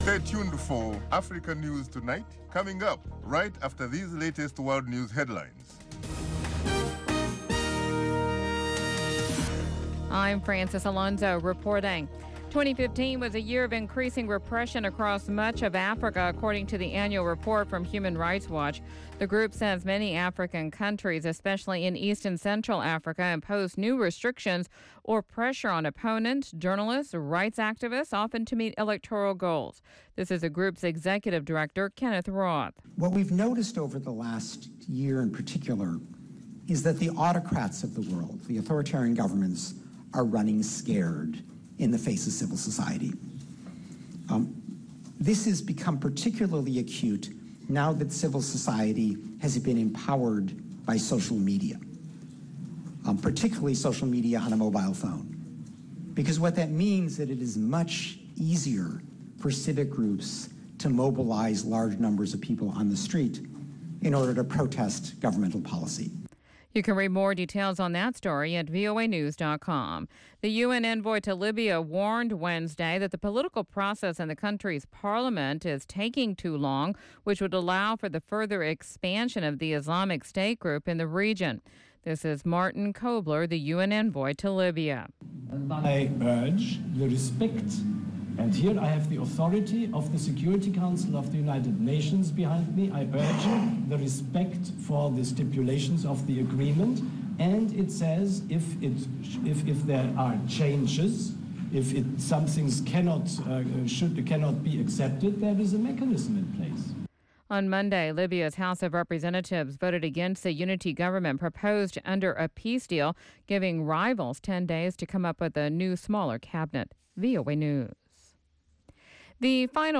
Stay tuned for Africa News Tonight, coming up right after these latest world news headlines. I'm Francis Alonso reporting. 2015 was a year of increasing repression across much of Africa, according to the annual report from Human Rights Watch. The group says many African countries, especially in East and Central Africa, imposed new restrictions or pressure on opponents, journalists, rights activists, often to meet electoral goals. This is the group's executive director, Kenneth Roth. What we've noticed over the last year in particular is that the autocrats of the world, the authoritarian governments, are running scared in the face of civil society. This has become particularly acute now that civil society has been empowered by social media, particularly social media on a mobile phone. Because what that means is that it is much easier for civic groups to mobilize large numbers of people on the street in order to protest governmental policy. You can read more details on that story at voanews.com. The UN envoy to Libya warned Wednesday that the political process in the country's parliament is taking too long, which would allow for the further expansion of the Islamic State group in the region. This is Martin Kobler, the UN envoy to Libya. I urge the respect, and here I have the authority of the Security Council of the United Nations behind me. I urge the respect for the stipulations of the agreement, and it says if there are changes, if some things cannot be accepted, there is a mechanism in place. On Monday, Libya's House of Representatives voted against the unity government proposed under a peace deal, giving rivals 10 days to come up with a new, smaller cabinet. VOA News. The final